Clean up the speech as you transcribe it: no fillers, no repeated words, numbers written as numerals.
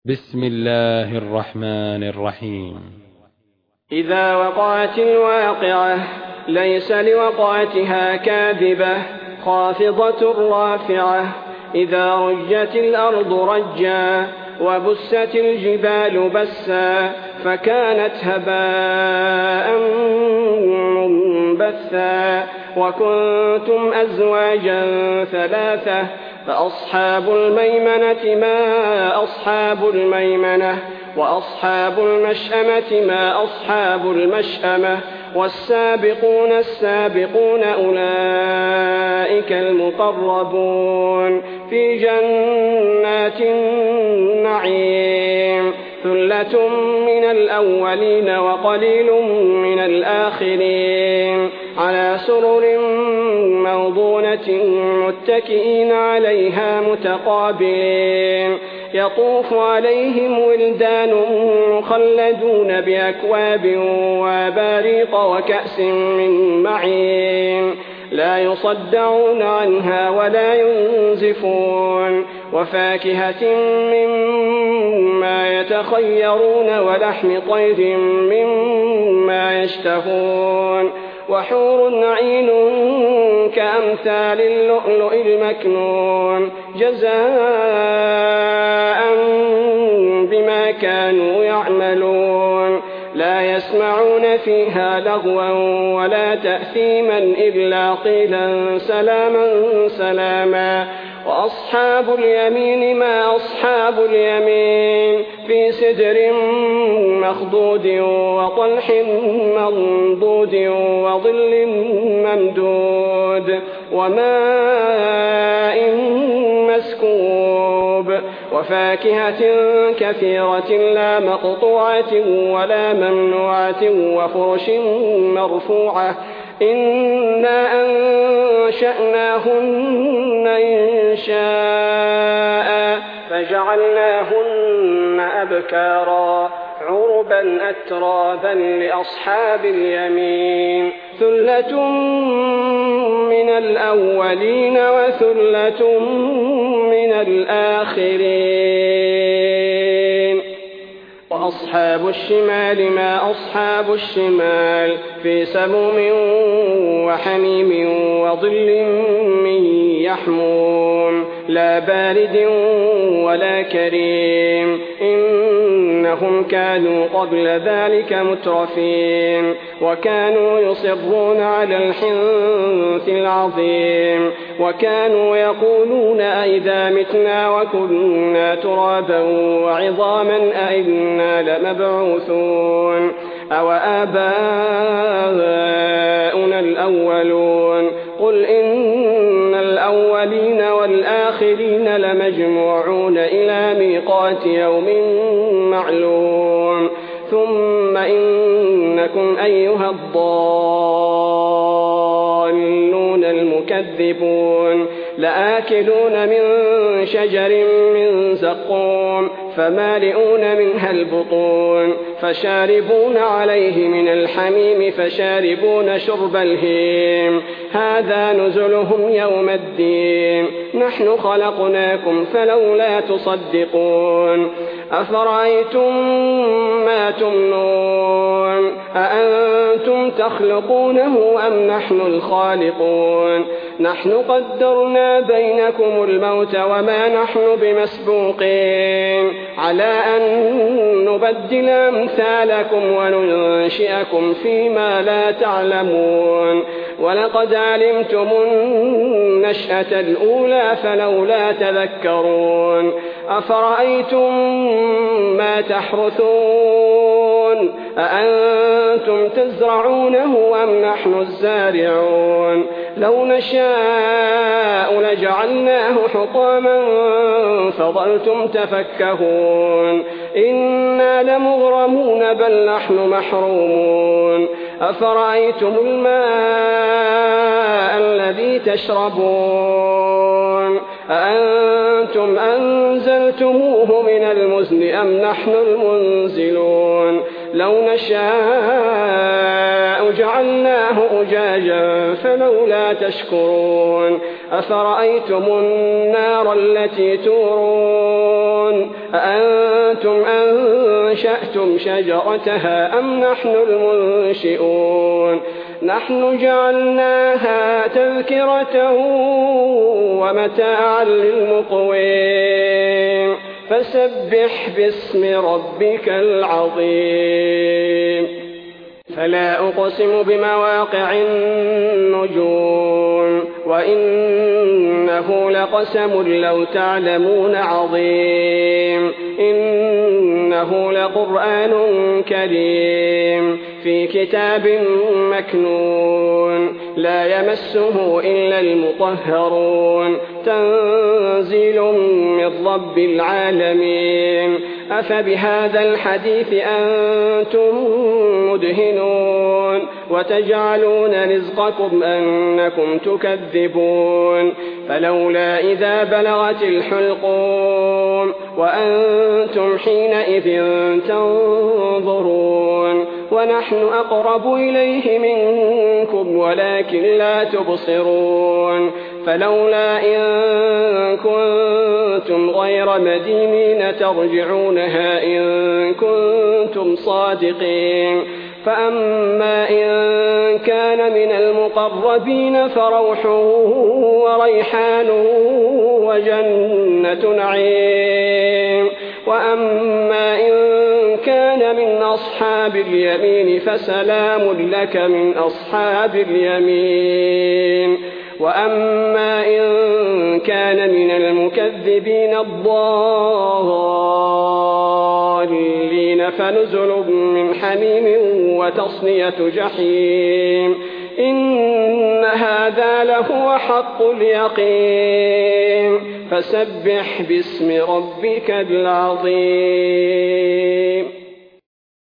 بسم الله الرحمن الرحيم. إذا وقعت الواقعة ليس لوقعتها كاذبة خافضة رافعة إذا رجت الأرض رجا وبست الجبال بسا فكانت هباء منبثا وكنتم أزواجا ثلاثة فأصحاب الميمنة ما أصحاب الميمنة وأصحاب المشأمة ما أصحاب المشأمة والسابقون السابقون أولئك المقربون في جنات النعيم ثلة من الأولين وقليل من الآخرين على سرر موضونة متكئين عليها متقابلين يطوف عليهم ولدان مخلدون بأكواب واباريق وكأس من معين لا يصدعون عنها ولا ينزفون وفاكهة مما يتخيرون ولحم طير مما يشتهون وحور عين كأمثال اللؤلؤ المكنون جزاء بما كانوا يعملون لا يسمعون فيها لغوا ولا تأثيما إلا قيلا سلاما سلاما وأصحاب اليمين ما أصحاب اليمين في سدر مخضود وطلح منضود وظل ممدود وماء مسكوب وفاكهة كثيرة لا مقطوعة ولا ممنوعة وفرش مرفوعة إنا أنشأناهن إنشاء فجعلناهن أبكارا عربا أترابا لأصحاب اليمين ثلة من الأولين وثلة من الآخرين وأصحاب الشمال ما أصحاب الشمال في سموم وحميم وظل من يحموم لا بارد ولا كريم إنهم كانوا قبل ذلك مترفين وكانوا يصرون على الحنث العظيم وكانوا يقولون أئذا متنا وكنا ترابا وعظاما أئنا لمبعوثون أو آباؤنا الأولون قل إن الأولين والآخرين لمجموعون إلى ميقات يوم معلوم ثم إنكم أيها الضالون المكذبون لآكلون من شجر من زقوم فمالئون منها البطون فشاربون عليه من الحميم فشاربون شرب الهيم هذا نزلهم يوم الدين نحن خلقناكم فلولا تصدقون أفرأيتم ما تمنون أأنتم تخلقونه أم نحن الخالقون نحن قدرنا بينكم الموت وما نحن بمسبوقين على أن نبدل أمثالكم وننشئكم فيما لا تعلمون ولقد علمتم النشأة الأولى فلولا تذكرون أفرأيتم ما تحرثون أأنتم تزرعونه أم نحن الزارعون لو نشاء لجعلناه حطاما فظلتم تفكهون إنا لمغرمون بل نحن محرومون أفرأيتم الماء الذي تشربون أأنتم أنزلتموه من المزن أم نحن المنزلون لو نشاء جعلناه أجاجا فلولا تشكرون أفرأيتم النار التي تورون أأنتم أنشأتم شجرتها أم نحن المنشئون نحن جعلناها تذكرة ومتاعا للمقوين فسبح باسم ربك العظيم فلا أقسم بمواقع النجوم وإنه لقسم لو تعلمون عظيم إنه لقرآن كريم في كتاب مكنون لا يمسه إلا المطهرون تنزيل من رب العالمين أفبهذا الحديث أنتم مدهنون وتجعلون رزقكم أنكم تكذبون فلولا إذا بلغت الحلقوم وأنتم حينئذ تنظرون ونحن أقرب إليه منكم ولكن لا تبصرون فلولا إن كنتم غير مدينين ترجعونها إن كنتم صادقين فأما إن كان من المقربين فروح وريحان وجنة نعيم وأما إن كان من أصحاب اليمين فسلام لك من أصحاب اليمين وأما إن كان من المكذبين الضالين فنزل من حميم وتصلية جحيم إن هذا لهو حق اليقين فسبح باسم ربك العظيم